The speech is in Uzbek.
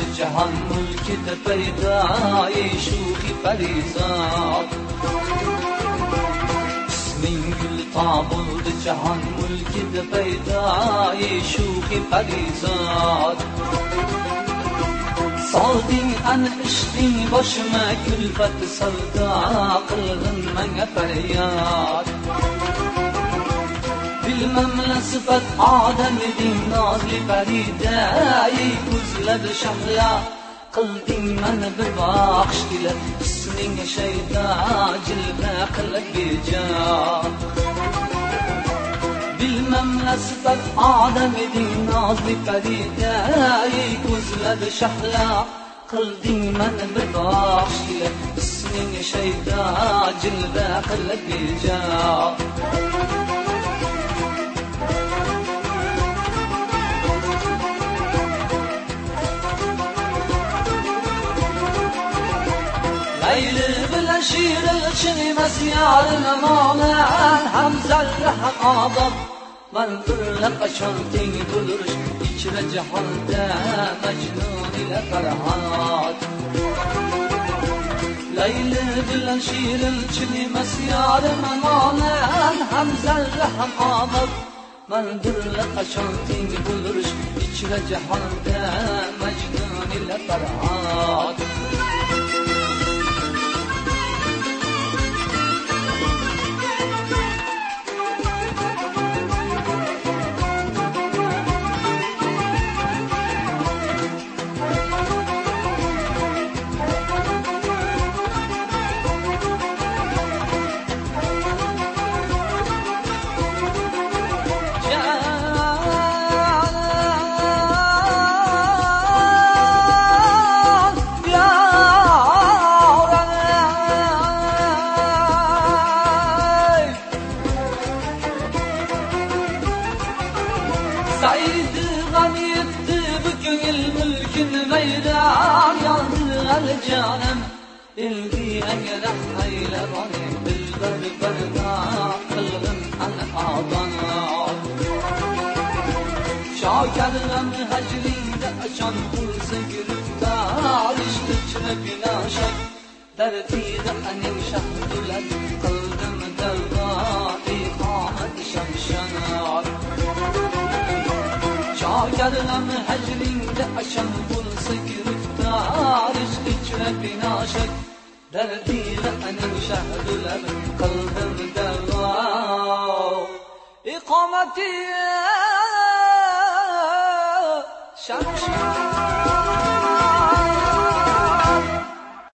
جهان ملکت پیدای شوخی پریزاد اسمین گل تابود جهان ملکت پیدای شوخی پریزاد Saldin an ishqing boshima kulfat savdo qilg'in menga faryod bilmam la sifat odam eding nozli farida ey ko'zlar shahla qilding mani bir baxsh ila isming shayda jilva qilib bejon bilmem nasifat adam edin nazli farida ey ko'zlar shahla qilding mani bir baxsh ila isming shayda jilva qilib bejon Leyli bilen şiiril çiğmez yarın amanen hem zerre hem adam Ben fırla kaçan ting buluruz içre cehanda Mecnun ile Ferhat Leyli bilen şiiril çiğmez yarın amanen hem zerre hem adam Ben fırla kaçan ting buluruz içre cehanda Mecnun ile Ferhat Saydı ganiyetti bugün mülkün meydan yandı el canım Bildi eğer hayle bani bilber berda kılgın an adana Şakerlem hecrində açan kursa giriftar İşte binaşak derdidə anin şahdüler kılgın derda İkamet şamşanar Şakerlem hecrində açan kursa giriftar İşte binaşak derdidə anin şahdüler kılgın derda İkameti şamşanar